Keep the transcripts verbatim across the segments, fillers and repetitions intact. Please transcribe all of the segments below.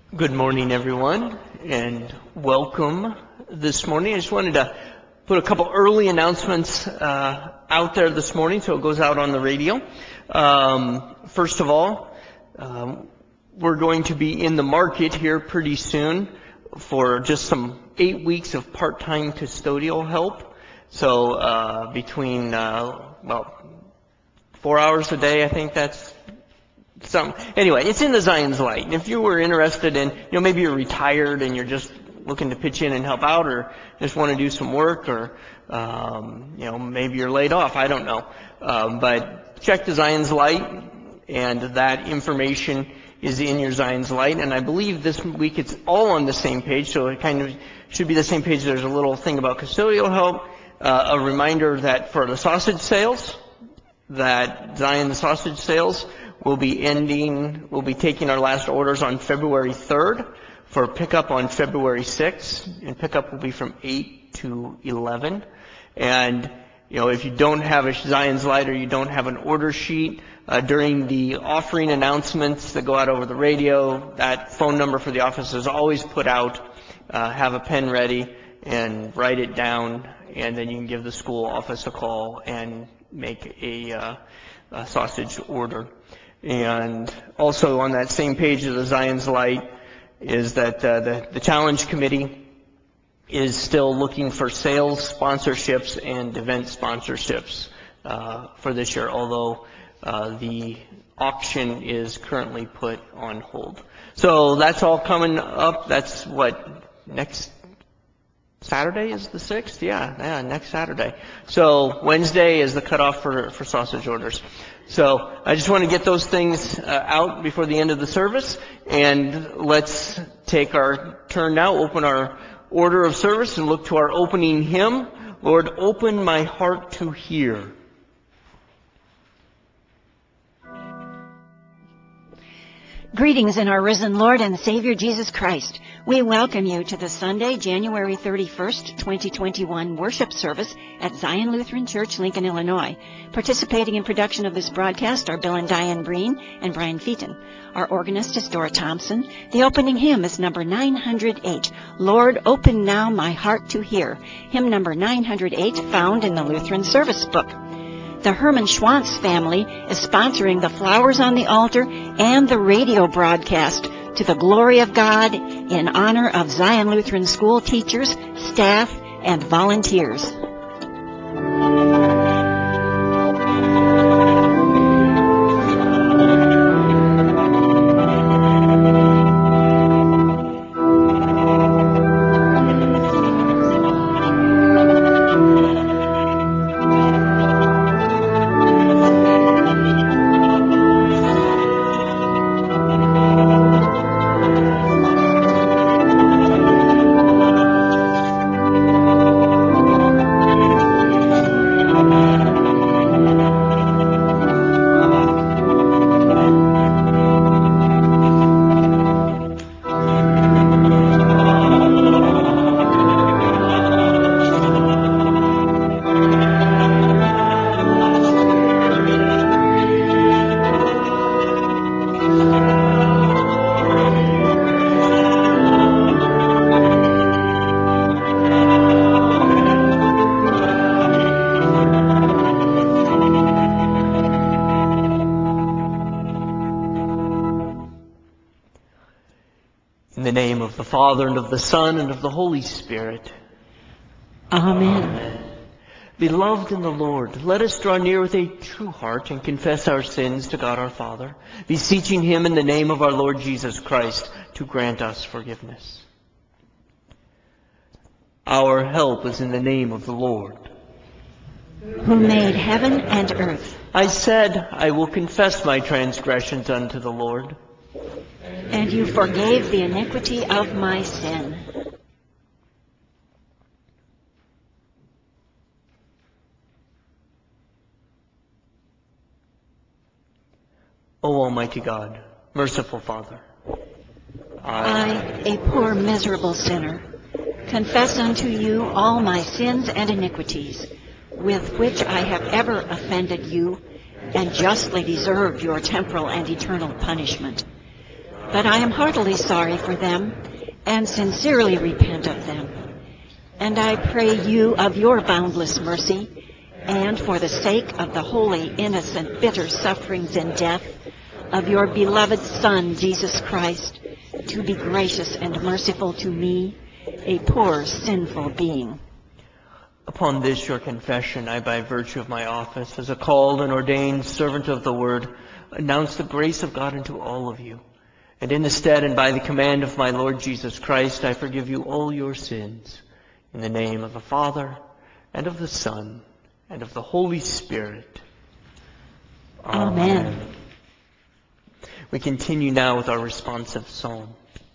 Good morning, everyone, and welcome this morning. I just wanted to put a couple early announcements uh, out there this morning, so it goes out on the radio. Um, first of all, um, we're going to be in the market here pretty soon for just some eight weeks of part-time custodial help. So uh, between, uh, well, four hours a day, I think that's Some, anyway, it's in the Zion's Light. And if you were interested in, you know, maybe you're retired and you're just looking to pitch in and help out, or just want to do some work, or, um, you know, maybe you're laid off, I don't know. Um, but check the Zion's Light, and that information is in your Zion's Light. And I believe this week it's all on the same page, so it kind of should be the same page. There's a little thing about custodial help, uh, a reminder that for the sausage sales, that Zion the sausage sales We'll be ending, we'll be taking our last orders on February third for pickup on February sixth, and pickup will be from eight to eleven. And, you know, if you don't have a Zion's Light or you don't have an order sheet, uh, during the offering announcements that go out over the radio, that phone number for the office is always put out. Uh, have a pen ready and write it down, and then you can give the school office a call and make a, uh, a sausage order. And also on that same page of the Zion's Light is that uh, the, the Challenge Committee is still looking for sales sponsorships and event sponsorships uh, for this year, although uh, the auction is currently put on hold. So that's all coming up. That's what, next Saturday is the sixth? Yeah, yeah, next Saturday. So Wednesday is the cutoff for, for sausage orders. So I just want to get those things uh, out before the end of the service, and let's take our turn now, open our order of service, and look to our opening hymn, Lord, Open My Heart to Hear. Greetings in our risen Lord and Savior Jesus Christ. We welcome you to the Sunday, January thirty-first, twenty twenty-one worship service at Zion Lutheran Church, Lincoln, Illinois. Participating in production of this broadcast are Bill and Diane Breen and Brian Featon. Our organist is Dora Thompson. The opening hymn is number nine hundred eight, Lord, Open Now My Heart to Hear. Hymn number nine hundred eight, found in the Lutheran Service Book. The Herman Schwantz family is sponsoring the Flowers on the Altar and the radio broadcast to the glory of God in honor of Zion Lutheran school teachers, staff, and volunteers. Father, and of the Son, and of the Holy Spirit. Amen. Amen. Beloved in the Lord, let us draw near with a true heart and confess our sins to God our Father, beseeching Him in the name of our Lord Jesus Christ to grant us forgiveness. Our help is in the name of the Lord, who made heaven and earth. I said, I will confess my transgressions unto the Lord. And you forgave the iniquity of my sin. O Almighty God, merciful Father, I, a poor miserable sinner, confess unto you all my sins and iniquities, with which I have ever offended you, and justly deserved your temporal and eternal punishment. But I am heartily sorry for them and sincerely repent of them. And I pray you of your boundless mercy, and for the sake of the holy, innocent, bitter sufferings and death of your beloved Son, Jesus Christ, to be gracious and merciful to me, a poor, sinful being. Upon this your confession, I, by virtue of my office as a called and ordained servant of the Word, announce the grace of God unto all of you. And in the stead and by the command of my Lord Jesus Christ, I forgive you all your sins. In the name of the Father, and of the Son, and of the Holy Spirit. Amen. Amen. We continue now with our responsive psalm.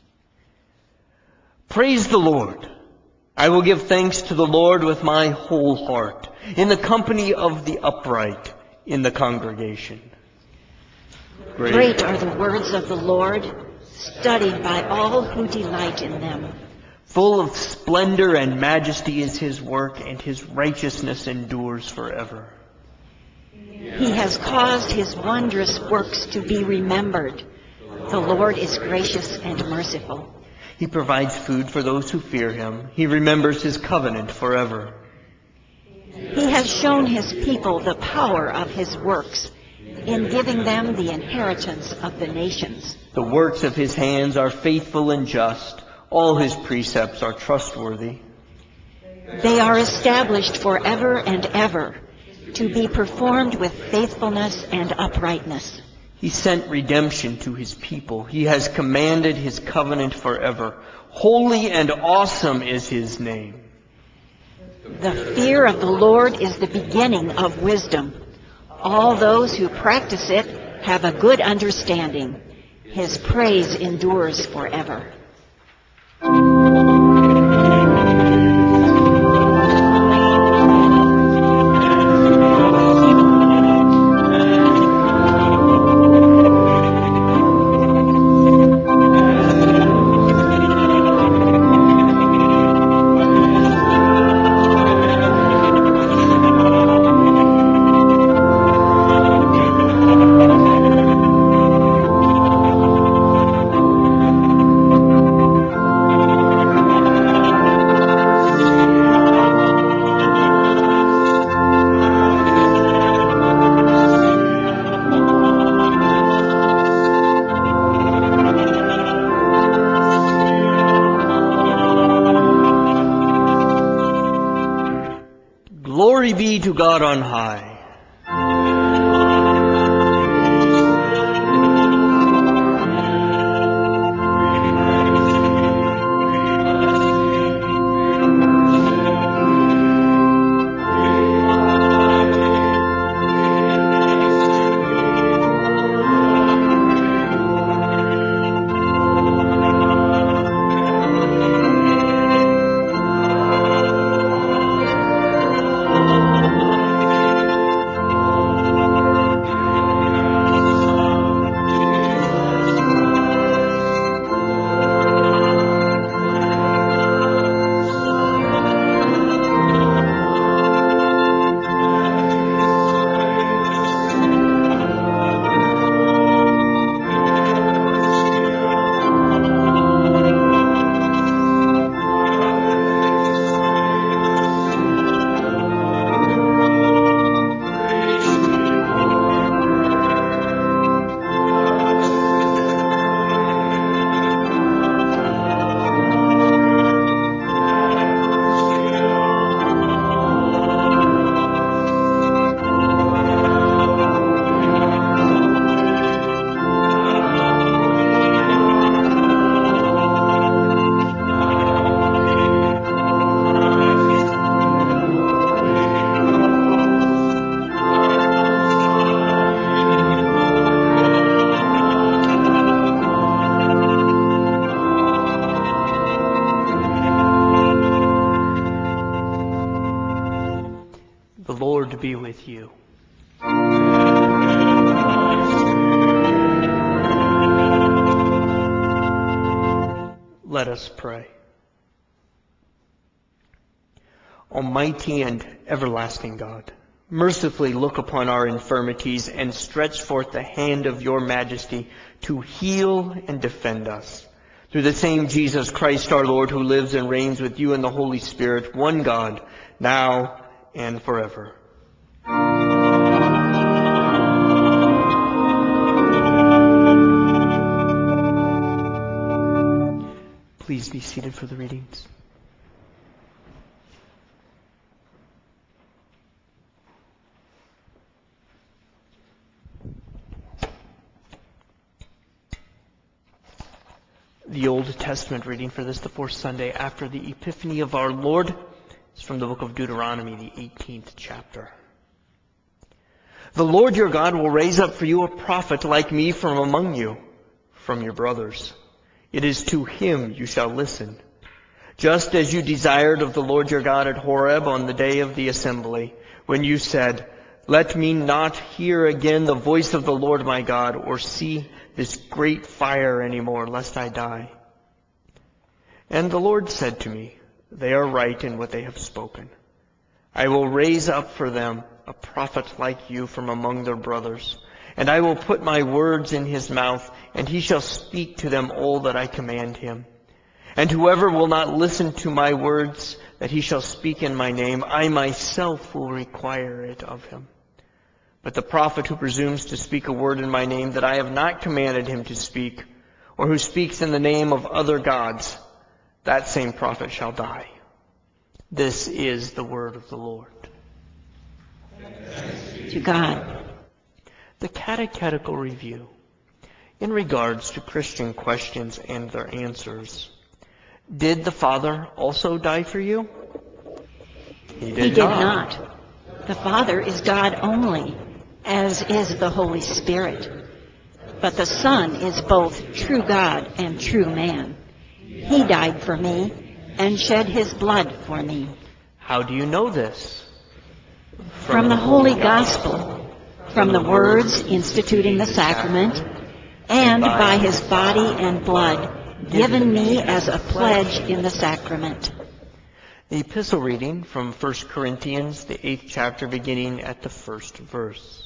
Praise the Lord. I will give thanks to the Lord with my whole heart, in the company of the upright, in the congregation. Great, Great are the words of the Lord, studied by all who delight in them. Full of splendor and majesty is his work, and his righteousness endures forever. He has caused his wondrous works to be remembered. The Lord is gracious and merciful. He provides food for those who fear him. He remembers his covenant forever. He has shown his people the power of his works, in giving them the inheritance of the nations. The works of his hands are faithful and just. All his precepts are trustworthy. They are established forever and ever, to be performed with faithfulness and uprightness. He sent redemption to his people. He has commanded his covenant forever. Holy and awesome is his name. The fear of the Lord is the beginning of wisdom. All those who practice it have a good understanding. His praise endures forever. Glory be to God on high. The Lord be with you. Let us pray. Almighty and everlasting God, Mercifully look upon our infirmities and stretch forth the hand of your majesty to heal and defend us. Through the same Jesus Christ our Lord, who lives and reigns with you in the Holy Spirit, one God, now and forever. Please be seated for the readings. The Old Testament reading for this, the fourth Sunday after the Epiphany of our Lord, is from the book of Deuteronomy, the eighteenth chapter. The Lord your God will raise up for you a prophet like me from among you, from your brothers. It is to him you shall listen. Just as you desired of the Lord your God at Horeb on the day of the assembly, when you said, let me not hear again the voice of the Lord my God, or see this great fire anymore, lest I die. And the Lord said to me, they are right in what they have spoken. I will raise up for them a prophet like you from among their brothers, and I will put my words in his mouth, and he shall speak to them all that I command him. And whoever will not listen to my words that he shall speak in my name, I myself will require it of him. But the prophet who presumes to speak a word in my name that I have not commanded him to speak, or who speaks in the name of other gods, that same prophet shall die. This is the word of the Lord. To God. The Catechetical Review in regards to Christian questions and their answers. Did the Father also die for you? He did, he did not. not. The Father is God only, as is the Holy Spirit. But the Son is both true God and true man. He died for me and shed his blood for me. How do you know this? From, from the Holy Gospel, from the words instituting the sacrament, and by his body and blood given me as a pledge in the sacrament. The epistle reading from First Corinthians, the eighth chapter, beginning at the first verse.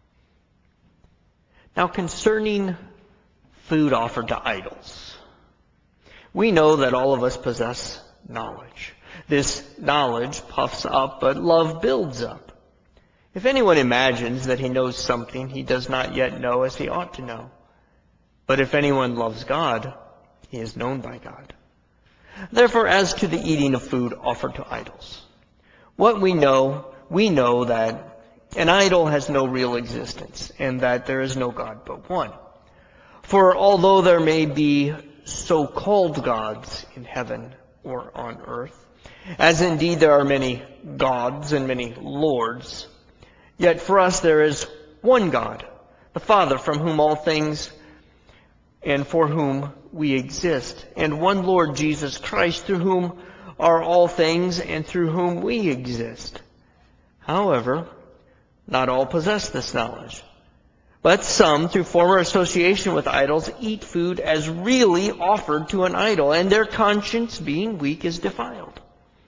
Now concerning food offered to idols, we know that all of us possess knowledge. This knowledge puffs up, but love builds up. If anyone imagines that he knows something he does not yet know as he ought to know. But if anyone loves God, he is known by God. Therefore, as to the eating of food offered to idols, what we know, we know that an idol has no real existence, and that there is no God but one. For although there may be so-called gods in heaven or on earth, as indeed there are many gods and many lords, yet for us there is one God, the Father, from whom all things and for whom we exist, and one Lord Jesus Christ, through whom are all things and through whom we exist. However, not all possess this knowledge, but some, through former association with idols, eat food as really offered to an idol, and their conscience, being weak, is defiled.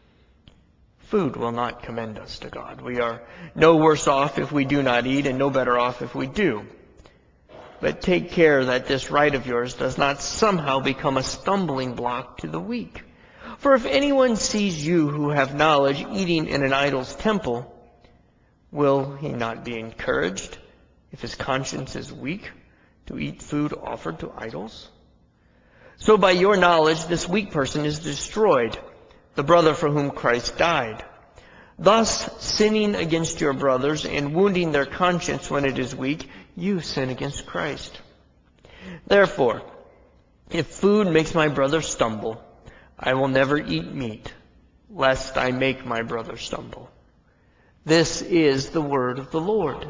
Food will not commend us to God. We are no worse off if we do not eat, and no better off if we do. But take care that this right of yours does not somehow become a stumbling block to the weak. For if anyone sees you who have knowledge eating in an idol's temple, will he not be encouraged, if his conscience is weak, to eat food offered to idols? So by your knowledge this weak person is destroyed, the brother for whom Christ died. Thus, sinning against your brothers and wounding their conscience when it is weak, you sin against Christ. Therefore, if food makes my brother stumble, I will never eat meat, lest I make my brother stumble. This is the word of the Lord.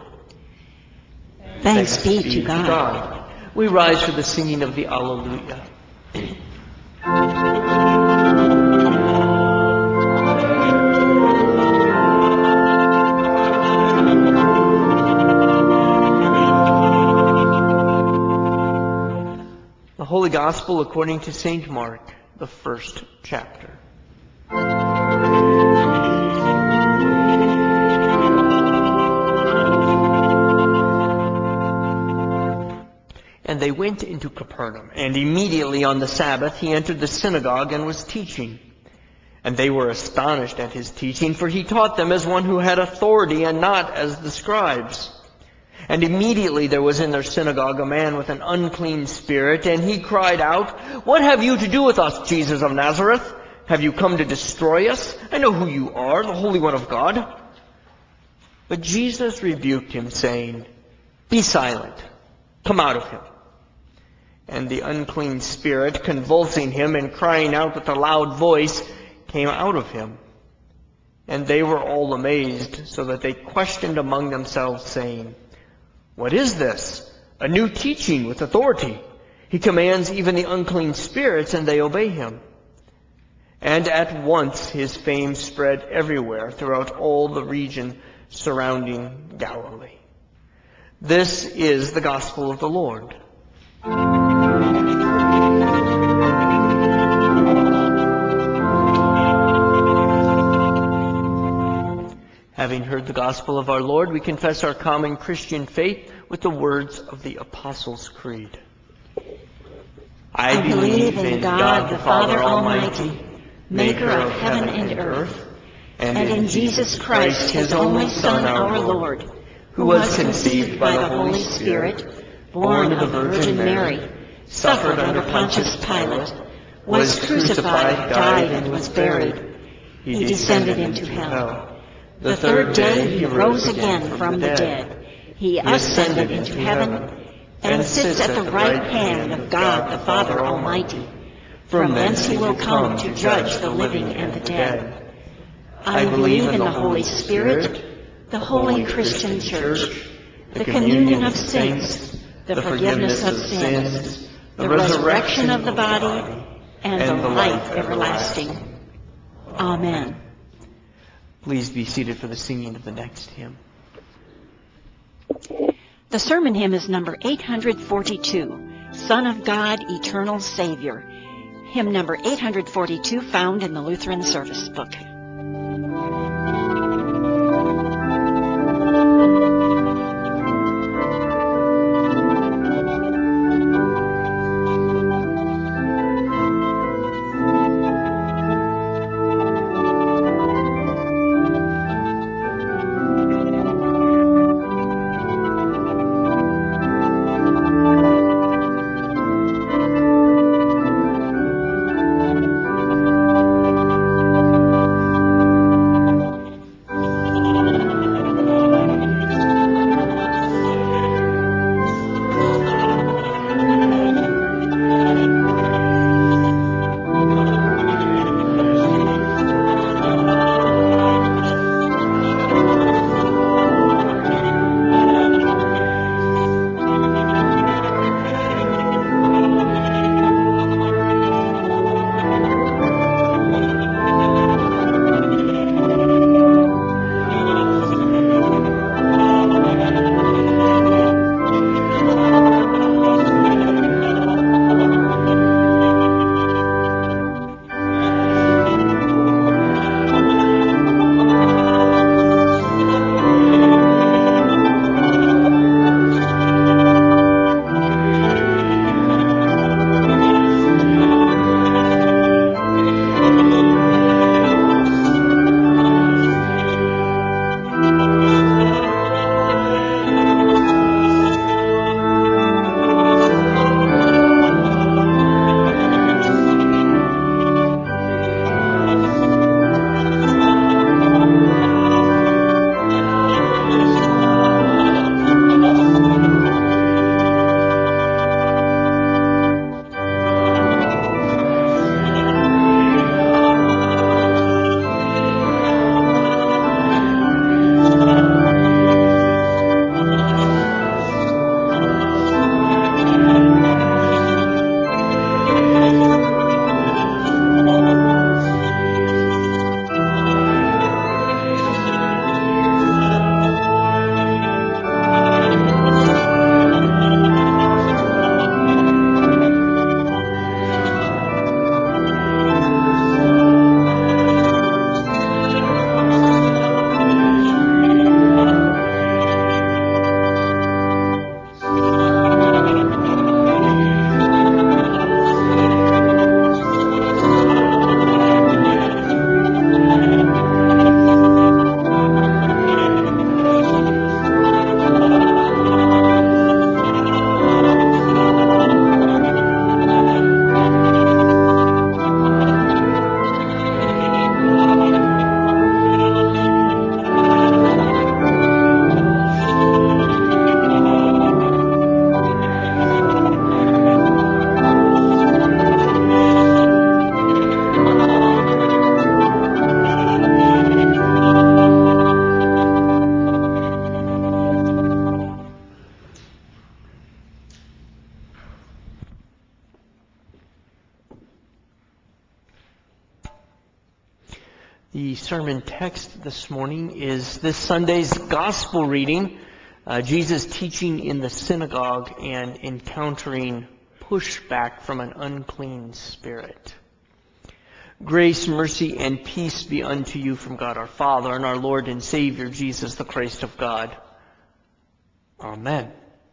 Thanks, Thanks be, be to God. God. We rise for the singing of the Alleluia. The Holy Gospel according to Saint Mark, the first chapter. And they went into Capernaum, and immediately on the Sabbath he entered the synagogue and was teaching. And they were astonished at his teaching, for he taught them as one who had authority and not as the scribes. And immediately there was in their synagogue a man with an unclean spirit, and he cried out, "What have you to do with us, Jesus of Nazareth? Have you come to destroy us? I know who you are, the Holy One of God." But Jesus rebuked him, saying, "Be silent. Come out of him." And the unclean spirit, convulsing him and crying out with a loud voice, came out of him. And they were all amazed, so that they questioned among themselves, saying, "What is this? A new teaching with authority. He commands even the unclean spirits, and they obey him." And at once his fame spread everywhere throughout all the region surrounding Galilee. This is the gospel of the Lord. Having heard the gospel of our Lord, we confess our common Christian faith with the words of the Apostles' Creed. I believe in God the Father Almighty, maker of heaven and earth, and in Jesus Christ, his only Son, our Lord, who was conceived by the Holy Spirit, born of the Virgin Mary, suffered under Pontius Pilate, was crucified, died, and was buried. He descended into hell. The third day he rose again from the dead. He ascended into heaven and sits at the right hand of God the Father Almighty. From thence he will come to judge the living and the dead. I believe in the Holy Spirit, the holy Christian Church, the communion of saints, the forgiveness of sins, the resurrection of the body, and the life everlasting. Amen. Please be seated for the singing of the next hymn. The sermon hymn is number eight hundred forty-two, Son of God, Eternal Savior. Hymn number eight hundred forty-two, found in the Lutheran Service Book. The sermon text this morning is this Sunday's gospel reading, uh, Jesus teaching in the synagogue and encountering pushback from an unclean spirit. Grace, mercy, and peace be unto you from God our Father and our Lord and Savior, Jesus the Christ of God. Amen.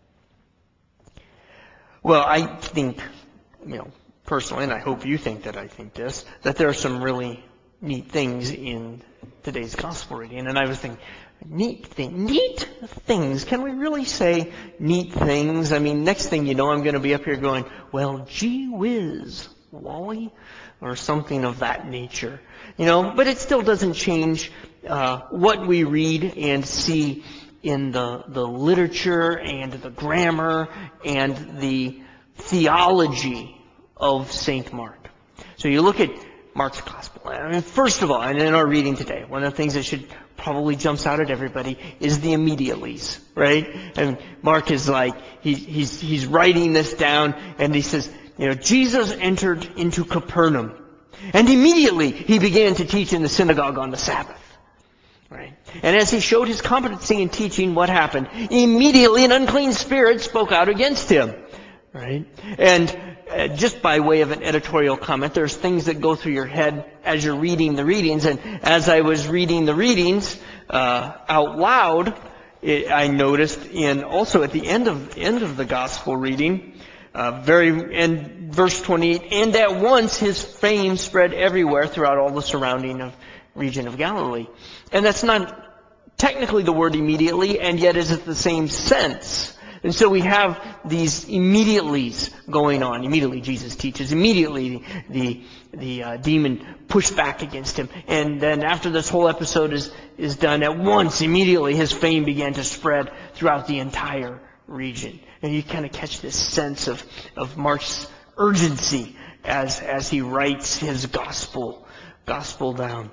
Well, I think, you know, personally, and I hope you think that I think this, that there are some really neat things in today's gospel reading. And I was thinking, neat thing, neat things. Can we really say neat things? I mean, next thing you know, I'm going to be up here going, well, gee whiz, Wally, or something of that nature. You know, but it still doesn't change uh, what we read and see in the, the literature and the grammar and the theology of Saint Mark. So you look at Mark's Gospel. I mean, first of all, and in our reading today, one of the things that should probably jumps out at everybody is the immediatelys, right? And Mark is like, he, he's, he's writing this down, and he says, you know, Jesus entered into Capernaum, and immediately he began to teach in the synagogue on the Sabbath. Right? And as he showed his competency in teaching, what happened? Immediately an unclean spirit spoke out against him. Right? And uh, just by way of an editorial comment, there's things that go through your head as you're reading the readings. And as I was reading the readings uh, out loud, it, I noticed in also at the end of end of the gospel reading, uh, very and verse twenty-eight, and at once his fame spread everywhere throughout all the surrounding of region of Galilee. And that's not technically the word immediately, and yet is it the same sense. And so we have these immediatelys going on. Immediately Jesus teaches. Immediately the, the, the uh, demon pushed back against him. And then after this whole episode is, is done, at once, immediately his fame began to spread throughout the entire region. And you kind of catch this sense of, of Mark's urgency as, as he writes his gospel, gospel down.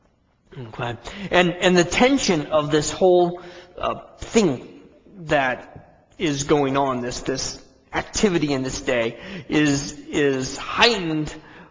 Okay. And, and the tension of this whole uh, thing that is going on, this, this activity in this day, is, is heightened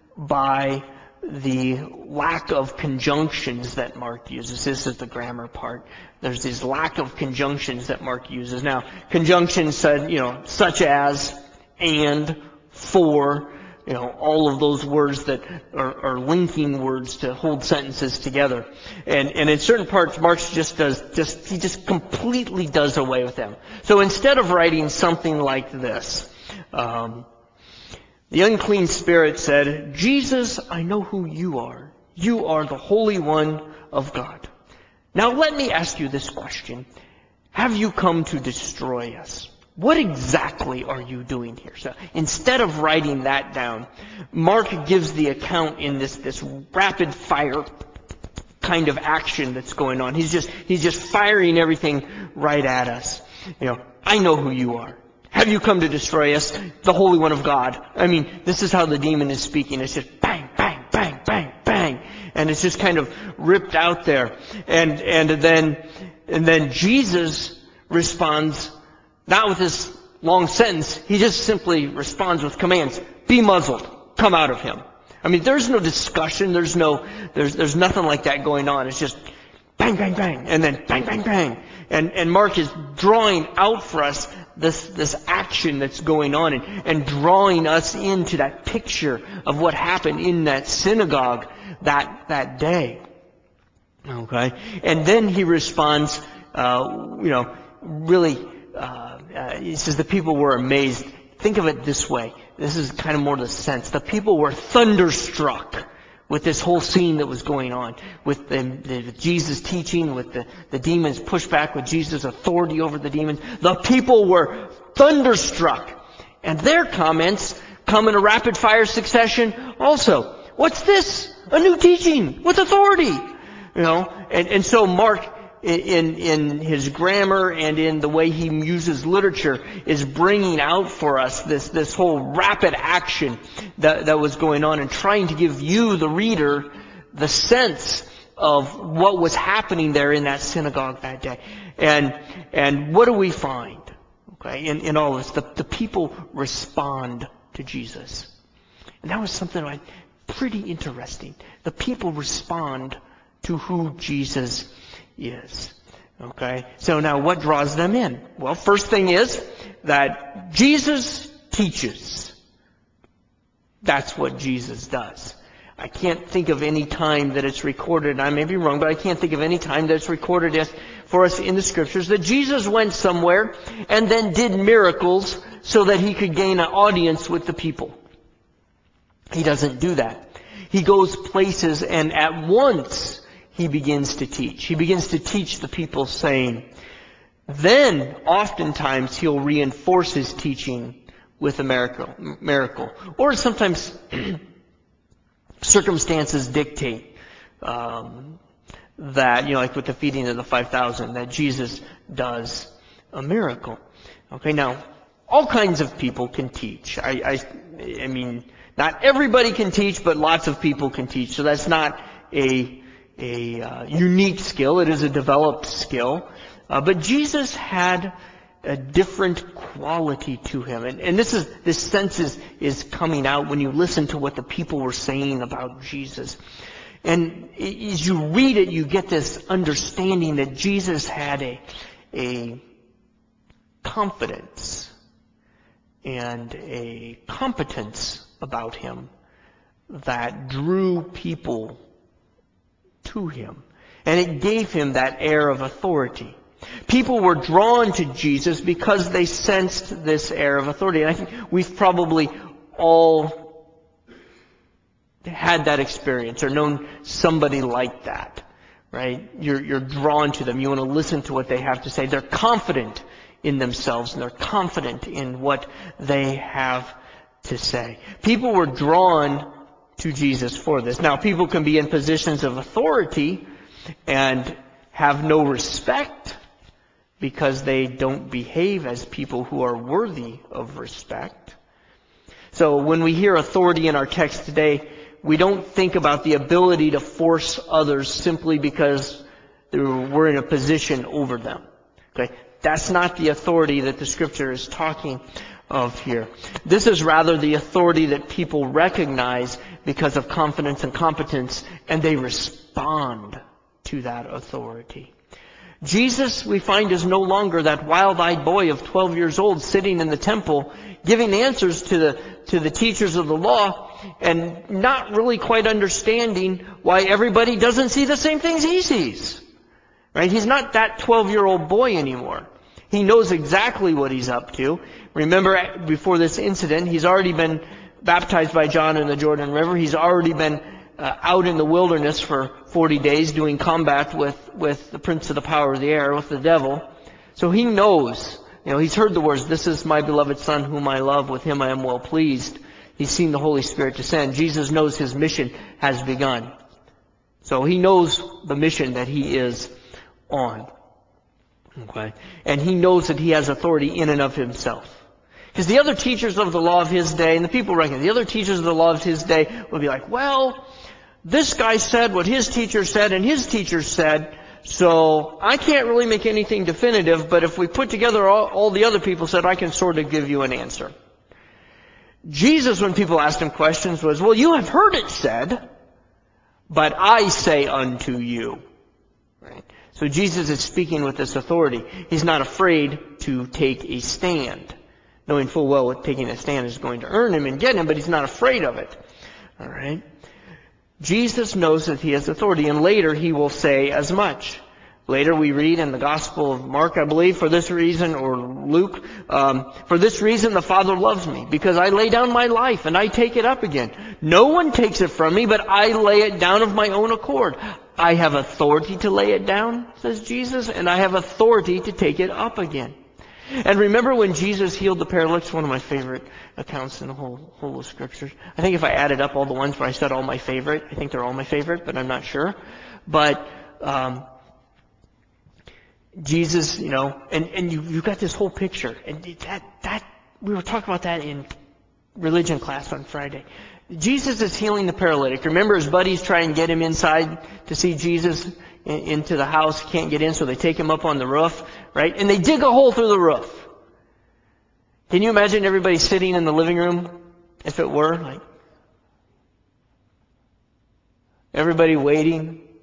by the lack of conjunctions that Mark uses. This is the grammar part. There's this lack of conjunctions that Mark uses. Now, conjunctions said, you know, such as, and, for, you know, all of those words that are, are linking words to hold sentences together. And, and in certain parts, Mark just does, just, he just completely does away with them. So instead of writing something like this, um, the unclean spirit said, Jesus, I know who you are. You are the Holy One of God. Now let me ask you this question. Have you come to destroy us? What exactly are you doing here? So instead of writing that down, Mark gives the account in this, this rapid fire kind of action that's going on. He's just, he's just firing everything right at us. You know, I know who you are. Have you come to destroy us? The Holy One of God. I mean, this is how the demon is speaking. It's just bang, bang, bang, bang, bang. And it's just kind of ripped out there. And, and then, and then Jesus responds not with this long sentence. He just simply responds with commands. Be muzzled. Come out of him. I mean, there's no discussion. There's no, there's, there's nothing like that going on. It's just bang, bang, bang. And then bang, bang, bang. And, and Mark is drawing out for us this, this action that's going on and, and drawing us into that picture of what happened in that synagogue that, that day. Okay. And then he responds, uh, you know, really, Uh, uh, he says the people were amazed. Think of it this way. This is kind of more the sense. The people were thunderstruck with this whole scene that was going on. With the, the Jesus teaching, with the, the demons pushed back, with Jesus' authority over the demons. The people were thunderstruck. And their comments come in a rapid fire succession also. What's this? A new teaching with authority. You know, and, and so Mark, in, in his grammar and in the way he uses literature, is bringing out for us this, this whole rapid action that, that was going on and trying to give you, the reader, the sense of what was happening there in that synagogue that day. And, and what do we find? Okay, in, in all this, the, the people respond to Jesus. And that was something like pretty interesting. The people respond to who Jesus is. Okay? So now what draws them in? Well, first thing is that Jesus teaches. That's what Jesus does. I can't think of any time that it's recorded, and I may be wrong, but I can't think of any time that it's recorded as, for us in the Scriptures that Jesus went somewhere and then did miracles so that he could gain an audience with the people. He doesn't do that. He goes places and at once he begins to teach. He begins to teach the people saying, then oftentimes he'll reinforce his teaching with a miracle. miracle. Or sometimes circumstances dictate um, that, you know, like with the feeding of the five thousand, that Jesus does a miracle. Okay, now, all kinds of people can teach. I, I, I mean, not everybody can teach, but lots of people can teach. So that's not a, a uh, unique skill. It is a developed skill. Uh, but Jesus had a different quality to him. And, and this is, this sense is, is coming out when you listen to what the people were saying about Jesus. And as you read it, you get this understanding that Jesus had a, a confidence and a competence about him that drew people to him. And it gave him that air of authority. People were drawn to Jesus because they sensed this air of authority. And I think we've probably all had that experience or known somebody like that, right? You're, you're drawn to them. You want to listen to what they have to say. They're confident in themselves and they're confident in what they have to say. People were drawn to Jesus for this. Now, people can be in positions of authority and have no respect because they don't behave as people who are worthy of respect. So when we hear authority in our text today, we don't think about the ability to force others simply because we're in a position over them. Okay? That's not the authority that the Scripture is talking of here. This is rather the authority that people recognize because of confidence and competence, and they respond to that authority. Jesus, we find, is no longer that wild-eyed boy of twelve years old sitting in the temple giving answers to the, to the teachers of the law and not really quite understanding why everybody doesn't see the same things he sees. Right? He's not that twelve-year-old boy anymore. He knows exactly what he's up to. Remember, before this incident, he's already been baptized by John in the Jordan River. He's already been Uh, out in the wilderness for forty days doing combat with, with the prince of the power of the air, with the devil. So he knows, you know, he's heard the words, "This is my beloved Son whom I love, with him I am well pleased." He's seen the Holy Spirit descend. Jesus knows his mission has begun. So he knows the mission that he is on. Okay? And he knows that he has authority in and of himself. Because the other teachers of the law of his day, and the people reckon, the other teachers of the law of his day would be like, well, this guy said what his teacher said and his teacher said, so I can't really make anything definitive, but if we put together all, all the other people said, I can sort of give you an answer. Jesus, when people asked him questions, was, well, you have heard it said, but I say unto you. Right? So Jesus is speaking with this authority. He's not afraid to take a stand, knowing full well what taking a stand is going to earn him and get him, but he's not afraid of it. All right? Jesus knows that he has authority, and later he will say as much. Later we read in the Gospel of Mark, I believe, for this reason, or Luke, um, for this reason the Father loves me, because I lay down my life and I take it up again. No one takes it from me, but I lay it down of my own accord. I have authority to lay it down, says Jesus, and I have authority to take it up again. And remember when Jesus healed the paralytic, one of my favorite accounts in the whole whole of Scripture. I think if I added up all the ones where I said all my favorite, I think they're all my favorite, but I'm not sure. But um, Jesus, you know, and, and you, you've got this whole picture. And that, that we were talking about that in religion class on Friday. Jesus is healing the paralytic. Remember his buddies try and get him inside to see Jesus in, into the house. He can't get in, so they take him up on the roof, right? And they dig a hole through the roof. Can you imagine everybody sitting in the living room, if it were? Like, everybody waiting,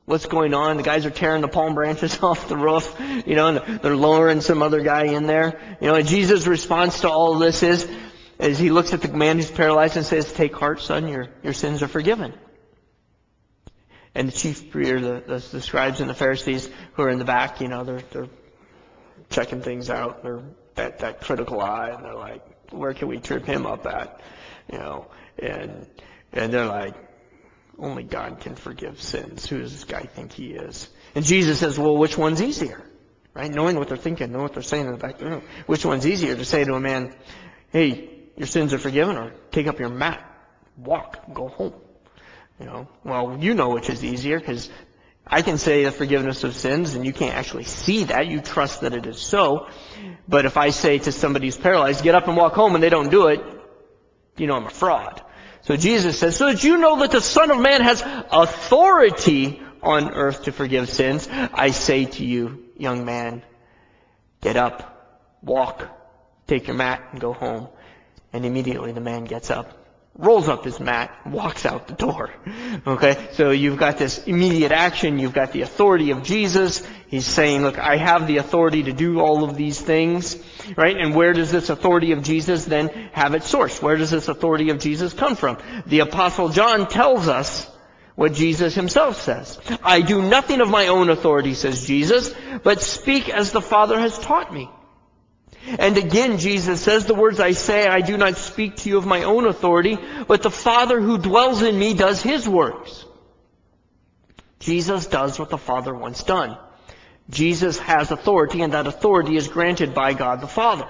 what's going on. The guys are tearing the palm branches off the roof, you know, and they're lowering some other guy in there. You know, and Jesus' response to all of this is, is he looks at the man who's paralyzed and says, take heart, son, your, your sins are forgiven. And the chief, or the, the, the scribes and the Pharisees who are in the back, you know, they're, they're checking things out. They're that, that critical eye, and they're like, where can we trip him up at? You know, and, and they're like, only God can forgive sins. Who does this guy think he is? And Jesus says, well, which one's easier? Right? Knowing what they're thinking, knowing what they're saying in the back of the room. Which one's easier to say to a man, hey, your sins are forgiven, or take up your mat, walk, go home? You know, well, you know which is easier, because I can say the forgiveness of sins, and you can't actually see that. You trust that it is so. But if I say to somebody who's paralyzed, get up and walk home, and they don't do it, you know I'm a fraud. So Jesus says, so that you know that the Son of Man has authority on earth to forgive sins, I say to you, young man, get up, walk, take your mat, and go home. And immediately the man gets up, rolls up his mat, walks out the door. Okay? So you've got this immediate action. You've got the authority of Jesus. He's saying, look, I have the authority to do all of these things. Right? And where does this authority of Jesus then have its source? Where does this authority of Jesus come from? The Apostle John tells us what Jesus himself says. I do nothing of my own authority, says Jesus, but speak as the Father has taught me. And again, Jesus says, the words I say, I do not speak to you of my own authority, but the Father who dwells in me does his works. Jesus does what the Father wants done. Jesus has authority, and that authority is granted by God the Father.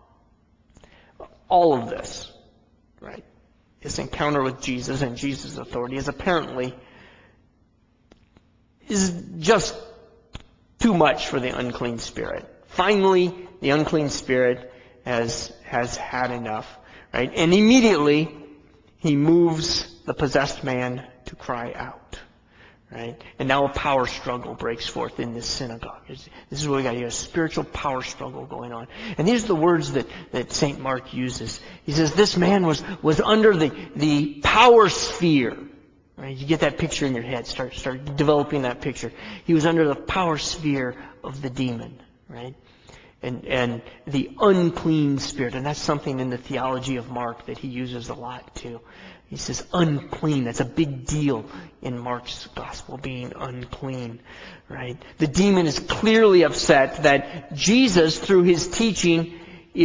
All of this, right, this encounter with Jesus and Jesus' authority is apparently is just too much for the unclean spirit. Finally, the unclean spirit has has had enough, right? And immediately he moves the possessed man to cry out, right? And now a power struggle breaks forth in this synagogue. This is what we got here, a spiritual power struggle going on. And these are the words that, that Saint Mark uses. He says this man was, was under the, the power sphere. Right? You get that picture in your head. Start, start developing that picture. He was under the power sphere of the demon, right? And, and the unclean spirit. And that's something in the theology of Mark that he uses a lot too. He says unclean. That's a big deal in Mark's gospel, being unclean, right? The demon is clearly upset that Jesus, through his teaching,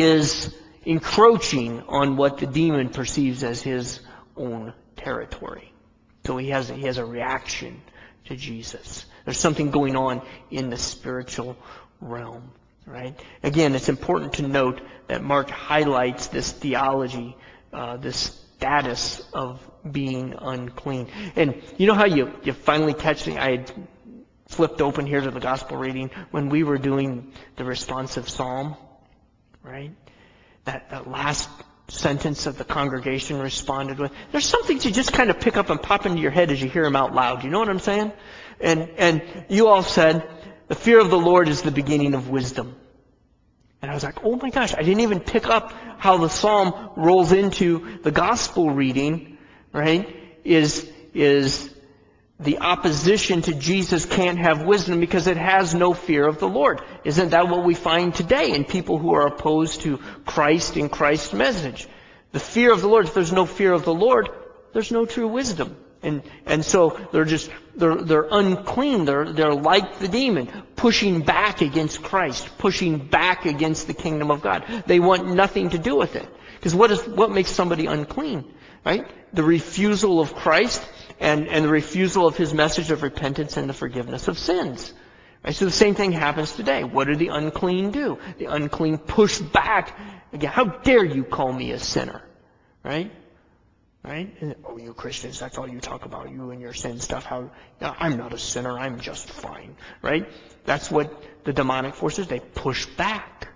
is encroaching on what the demon perceives as his own territory. So he has, he has a reaction to Jesus. There's something going on in the spiritual realm. Right? Again, it's important to note that Mark highlights this theology, uh, this status of being unclean. And you know how you, you finally catch me? I had flipped open here to the gospel reading when we were doing the responsive psalm, right? That, that last sentence that the congregation responded with. There's some things you just kind of pick up and pop into your head as you hear them out loud. You know what I'm saying? And, and you all said, the fear of the Lord is the beginning of wisdom. And I was like, oh my gosh, I didn't even pick up how the psalm rolls into the gospel reading, right? Is, is the opposition to Jesus can't have wisdom because it has no fear of the Lord. Isn't that what we find today in people who are opposed to Christ and Christ's message? The fear of the Lord, if there's no fear of the Lord, there's no true wisdom. And, and so they're just, they're, they're unclean. They're, they're like the demon, pushing back against Christ, pushing back against the kingdom of God. They want nothing to do with it. Because what is, what makes somebody unclean? Right? The refusal of Christ and, and the refusal of his message of repentance and the forgiveness of sins. Right? So the same thing happens today. What do the unclean do? The unclean push back. Again, how dare you call me a sinner? Right? Right? And, oh, you Christians, that's all you talk about, you and your sin stuff. How, no, I'm not a sinner, I'm just fine. Right? That's what the demonic forces, they push back.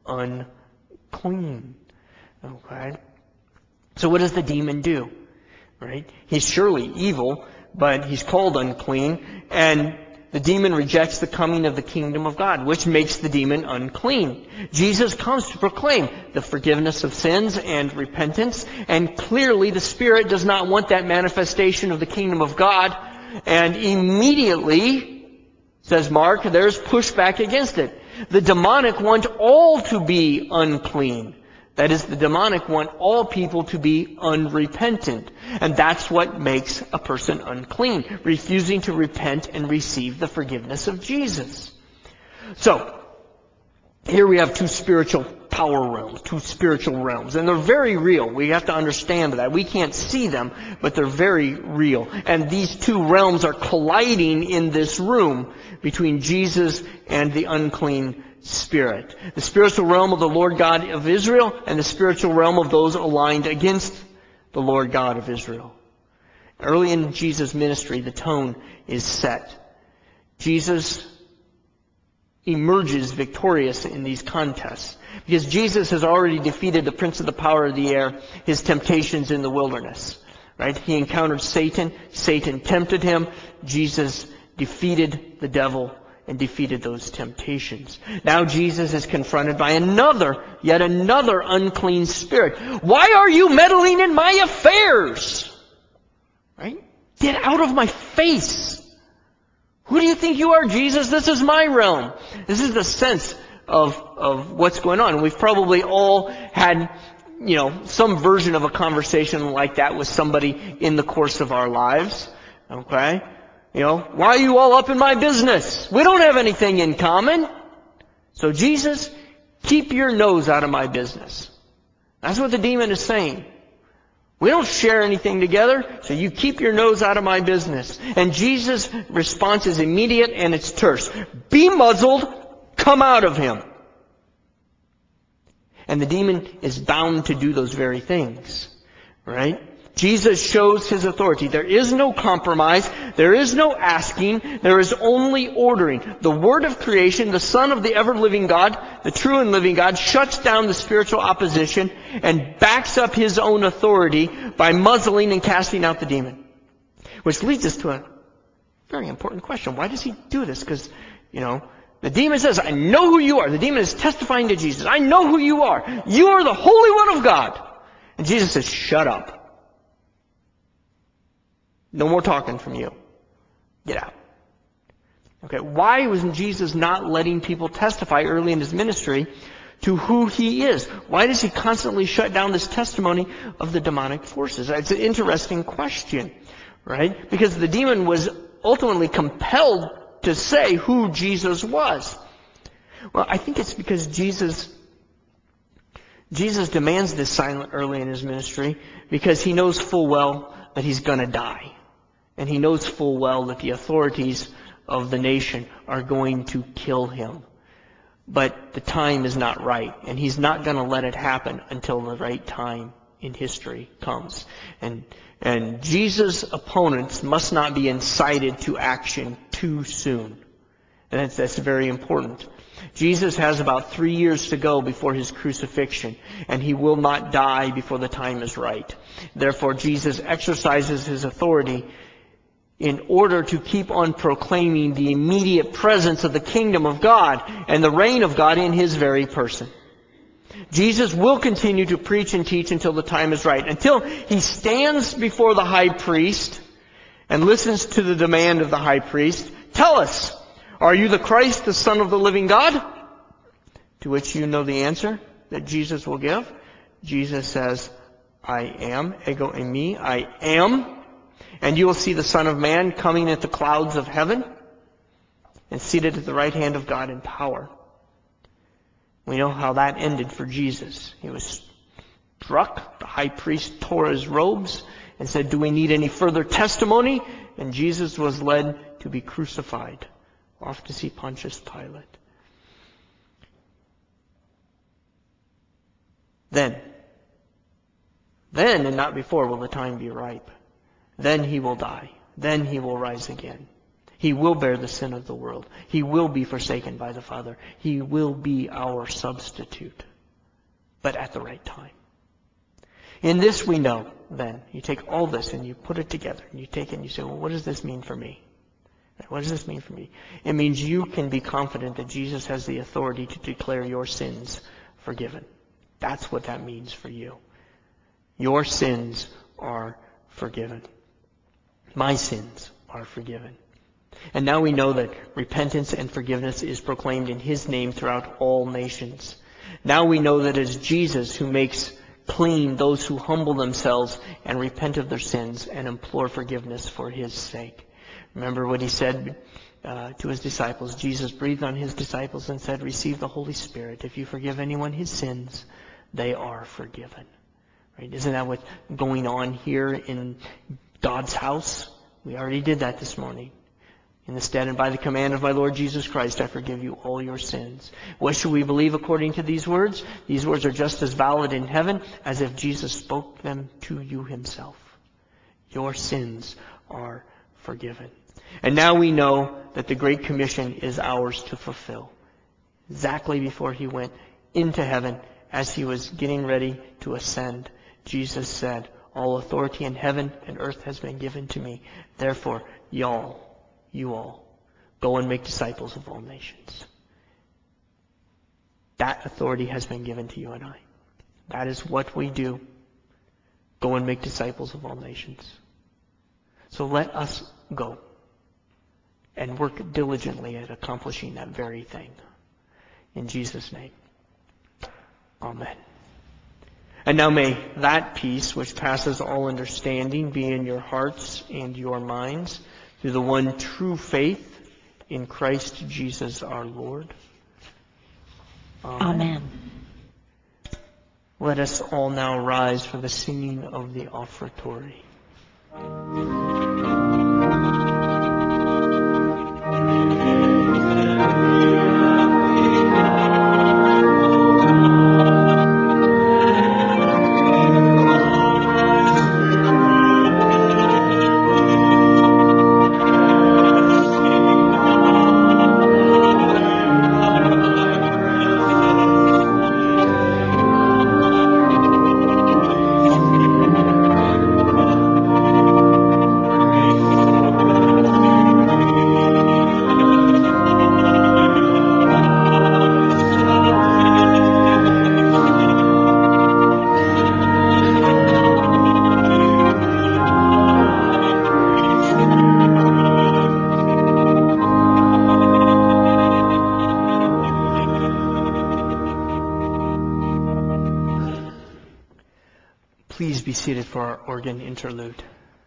Unclean. Okay? So what does the demon do? Right? He's surely evil, but he's called unclean, and the demon rejects the coming of the kingdom of God, which makes the demon unclean. Jesus comes to proclaim the forgiveness of sins and repentance, and clearly the Spirit does not want that manifestation of the kingdom of God And immediately, says Mark, there's pushback against it. The demonic want all to be unclean. That is, the demonic want all people to be unrepentant. And that's what makes a person unclean, refusing to repent and receive the forgiveness of Jesus. So, here we have two spiritual power realms, two spiritual realms. And they're very real. We have to understand that. We can't see them, but they're very real. And these two realms are colliding in this room between Jesus and the unclean spirit. The spiritual realm of the Lord God of Israel and the spiritual realm of those aligned against the Lord God of Israel. Early in Jesus' ministry, the tone is set. Jesus emerges victorious in these contests because Jesus has already defeated the prince of the power of the air, his temptations in the wilderness. Right? He encountered Satan. Satan tempted him. Jesus defeated the devil and defeated those temptations. Now Jesus is confronted by another, yet another unclean spirit. Why are you meddling in my affairs? Right? Get out of my face. Who do you think you are, Jesus? This is my realm. This is the sense of, of what's going on. We've probably all had, you know, some version of a conversation like that with somebody in the course of our lives. Okay? You know, why are you all up in my business? We don't have anything in common. So Jesus, keep your nose out of my business. That's what the demon is saying. We don't share anything together, so you keep your nose out of my business. And Jesus' response is immediate and it's terse. Be muzzled, come out of him. And the demon is bound to do those very things. Right? Jesus shows his authority. There is no compromise. There is no asking. There is only ordering. The Word of creation, the Son of the ever-living God, the true and living God, shuts down the spiritual opposition and backs up his own authority by muzzling and casting out the demon. Which leads us to a very important question. Why does he do this? Because, you know, the demon says, I know who you are. The demon is testifying to Jesus. I know who you are. You are the Holy One of God. And Jesus says, shut up. No more talking from you. Get out. Okay, why was Jesus not letting people testify early in his ministry to who he is? Why does he constantly shut down this testimony of the demonic forces? It's an interesting question, right? Because the demon was ultimately compelled to say who Jesus was. Well, I think it's because Jesus Jesus demands this silence early in his ministry because he knows full well that he's going to die. And he knows full well that the authorities of the nation are going to kill him. But the time is not right. And he's not going to let it happen until the right time in history comes. And, and Jesus' opponents must not be incited to action too soon. And that's, that's very important. Jesus has about three years to go before his crucifixion, and he will not die before the time is right. Therefore, Jesus exercises his authority in order to keep on proclaiming the immediate presence of the kingdom of God and the reign of God in his very person. Jesus will continue to preach and teach until the time is right, until he stands before the high priest and listens to the demand of the high priest. Tell us, are you the Christ, the Son of the living God? To which you know the answer that Jesus will give. Jesus says, I am, ego eimi, I am. And you will see the Son of Man coming at the clouds of heaven and seated at the right hand of God in power. We know how that ended for Jesus. He was struck. The high priest tore his robes and said, do we need any further testimony? And Jesus was led to be crucified, off to see Pontius Pilate. Then, then and not before will the time be ripe. Then he will die. Then he will rise again. He will bear the sin of the world. He will be forsaken by the Father. He will be our substitute. But at the right time. In this we know, then, you take all this and you put it together. And you take it and you say, well, what does this mean for me? What does this mean for me? It means you can be confident that Jesus has the authority to declare your sins forgiven. That's what that means for you. Your sins are forgiven. My sins are forgiven. And now we know that repentance and forgiveness is proclaimed in His name throughout all nations. Now we know that it is Jesus who makes clean those who humble themselves and repent of their sins and implore forgiveness for His sake. Remember what He said uh, to His disciples. Jesus breathed on His disciples and said, receive the Holy Spirit. If you forgive anyone his sins, they are forgiven. Right? Isn't that what's going on here in God's house? We already did that this morning. In the stead and by the command of my Lord Jesus Christ, I forgive you all your sins. What should we believe according to these words? These words are just as valid in heaven as if Jesus spoke them to you Himself. Your sins are forgiven. And now we know that the Great Commission is ours to fulfill. Exactly before He went into heaven, as He was getting ready to ascend, Jesus said, all authority in heaven and earth has been given to me. Therefore, y'all, you all, go and make disciples of all nations. That authority has been given to you and I. That is what we do. Go and make disciples of all nations. So let us go and work diligently at accomplishing that very thing. In Jesus' name, amen. And now may that peace which passes all understanding be in your hearts and your minds through the one true faith in Christ Jesus our Lord. Amen. Amen. Let us all now rise for the singing of the offertory. Please be seated for our organ interlude.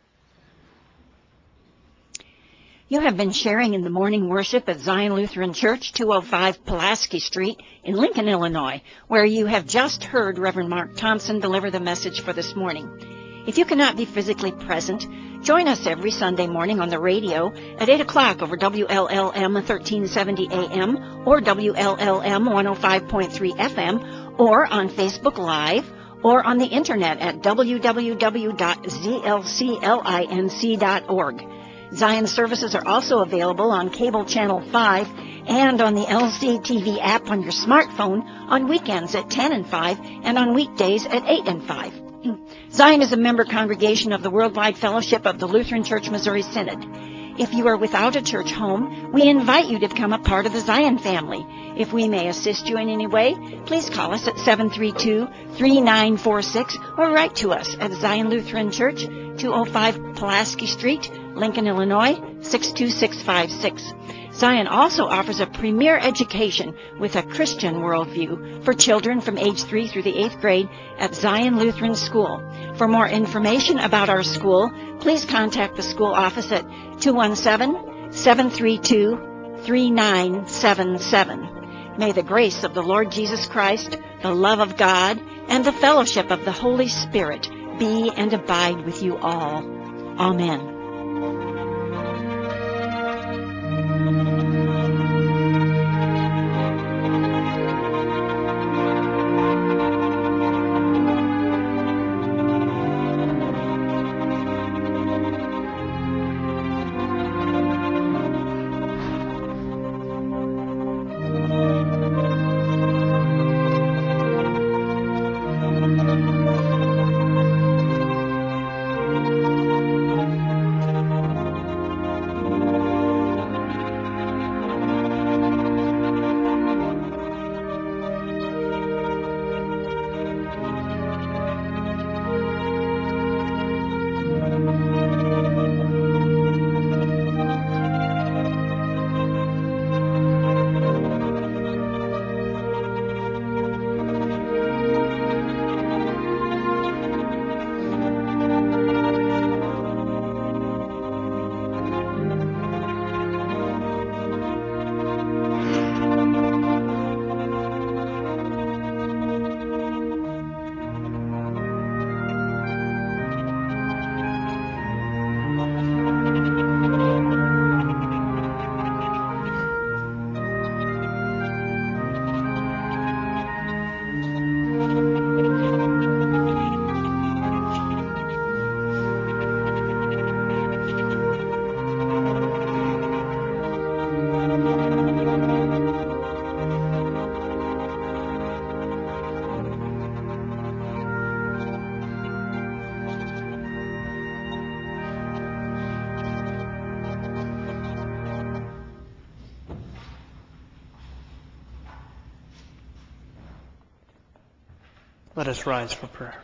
You have been sharing in the morning worship at Zion Lutheran Church, two oh five Pulaski Street in Lincoln, Illinois, where you have just heard Reverend Mark Thompson deliver the message for this morning. If you cannot be physically present, join us every Sunday morning on the radio at eight o'clock over W L L M thirteen seventy A M or W L L M one oh five point three F M or on Facebook Live or on the internet at w w w dot z l c linc dot org. Zion services are also available on Cable Channel five and on the L C T V app on your smartphone on weekends at ten and five and on weekdays at eight and five. Zion is a member congregation of the Worldwide Fellowship of the Lutheran Church Missouri Synod. If you are without a church home, we invite you to become a part of the Zion family. If we may assist you in any way, please call us at seven three two, three nine four six or write to us at Zion Lutheran Church, two oh five Pulaski Street, Lincoln, Illinois, six two six five six. Zion also offers a premier education with a Christian worldview for children from age three through the eighth grade at Zion Lutheran School. For more information about our school, please contact the school office at two one seven, seven three two, three nine seven seven. May the grace of the Lord Jesus Christ, the love of God, and the fellowship of the Holy Spirit be and abide with you all. Amen. Let us rise for prayer.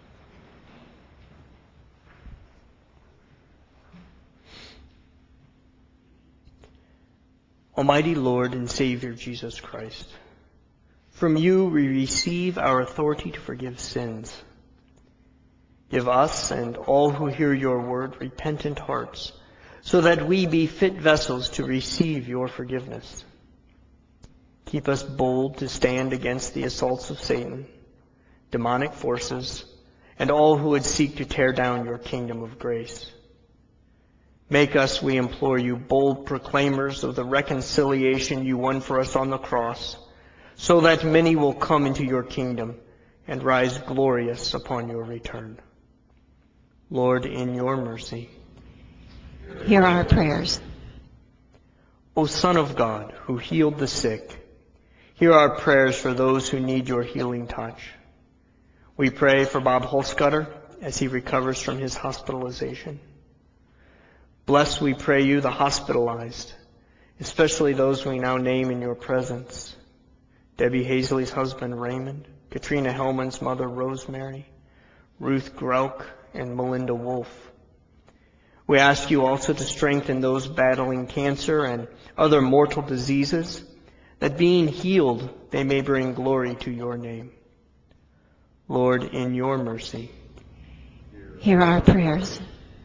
Almighty Lord and Savior Jesus Christ, from you we receive our authority to forgive sins. Give us and all who hear your word repentant hearts, so that we be fit vessels to receive your forgiveness. Keep us bold to stand against the assaults of Satan, demonic forces, and all who would seek to tear down your kingdom of grace. Make us, we implore you, bold proclaimers of the reconciliation you won for us on the cross, so that many will come into your kingdom and rise glorious upon your return. Lord, in your mercy, hear our prayers. O Son of God, who healed the sick, hear our prayers for those who need your healing touch. We pray for Bob Holscutter as he recovers from his hospitalization. Bless, we pray you, the hospitalized, especially those we now name in your presence. Debbie Hazley's husband, Raymond, Katrina Hellman's mother, Rosemary, Ruth Grauk, and Melinda Wolf. We ask you also to strengthen those battling cancer and other mortal diseases, that being healed, they may bring glory to your name. Lord, in your mercy, hear our prayers.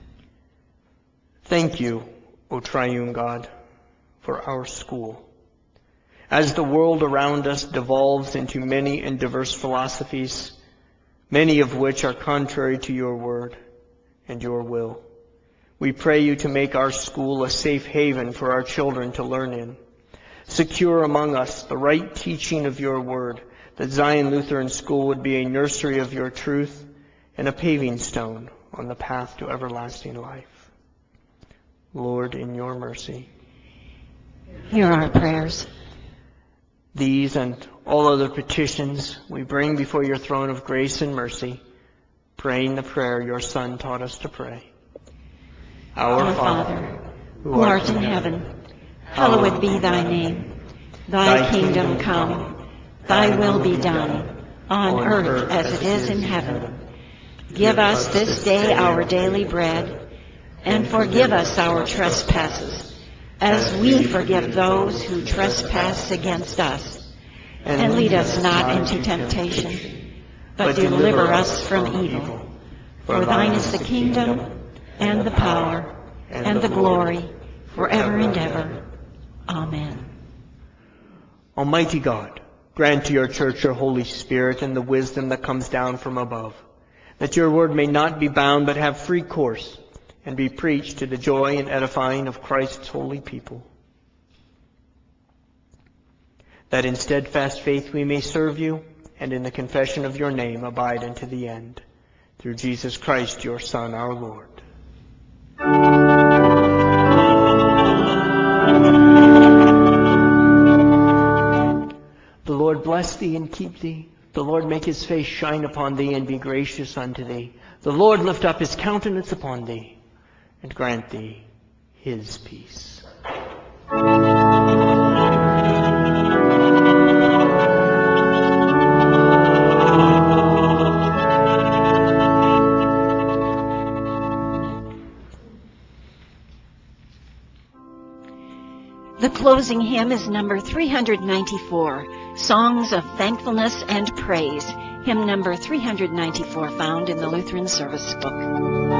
Thank you, O triune God, for our school. As the world around us devolves into many and diverse philosophies, many of which are contrary to your word and your will, we pray you to make our school a safe haven for our children to learn in. Secure among us the right teaching of your word, that Zion Lutheran School would be a nursery of your truth and a paving stone on the path to everlasting life. Lord, in your mercy, hear our prayers. These and all other petitions we bring before your throne of grace and mercy, praying the prayer your Son taught us to pray. Our, Our Father, who art in heaven, hallowed be thy name. Thy kingdom come, thy will be done, on earth as it is in heaven. Give us this day our daily bread, and forgive us our trespasses, as we forgive those who trespass against us. And lead us not into temptation, but deliver us from evil. For thine is the kingdom, and the power, and the glory, forever and ever. Amen. Almighty God, grant to your church your Holy Spirit and the wisdom that comes down from above, that your word may not be bound but have free course, and be preached to the joy and edifying of Christ's holy people. That in steadfast faith we may serve you, and in the confession of your name abide unto the end. Through Jesus Christ, your Son, our Lord. The Lord bless thee and keep thee. The Lord make his face shine upon thee and be gracious unto thee. The Lord lift up his countenance upon thee and grant thee his peace. The closing hymn is number three ninety-four, Songs of Thankfulness and Praise, hymn number three ninety-four, found in the Lutheran Service Book.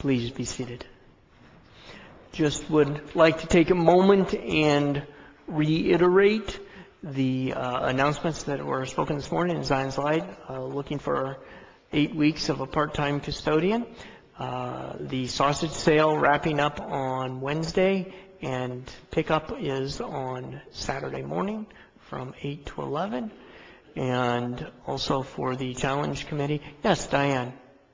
Please be seated. Just would like to take a moment and reiterate the uh, announcements that were spoken this morning in Zion's Light, uh, looking for eight weeks of a part-time custodian. Uh, the sausage sale wrapping up on Wednesday, and pickup is on Saturday morning from eight to eleven. And also for the challenge committee. Yes, Diane.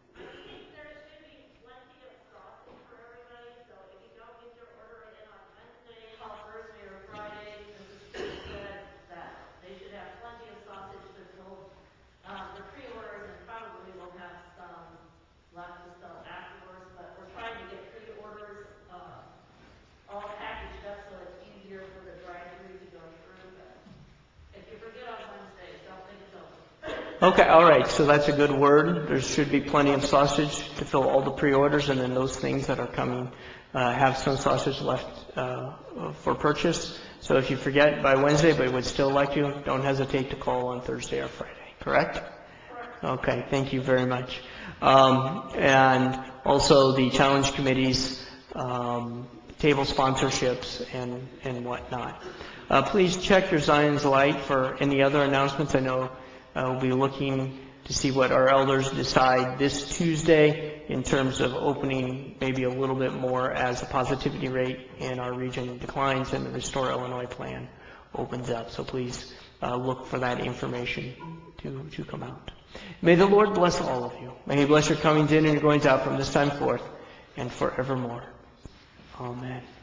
Okay, all right, so that's a good word. There should be plenty of sausage to fill all the pre-orders, and then those things that are coming uh, have some sausage left uh, for purchase. So if you forget by Wednesday but would still like to, don't hesitate to call on Thursday or Friday, correct? Okay, thank you very much. Um, and also the challenge committees, um, table sponsorships, and, and whatnot. Uh, please check your Zion's Light for any other announcements. I know Uh, we'll be looking to see what our elders decide this Tuesday in terms of opening maybe a little bit more as the positivity rate in our region declines and the Restore Illinois plan opens up. So please uh, look for that information to, to come out. May the Lord bless all of you. May He bless your comings in and your goings out from this time forth and forevermore. Amen.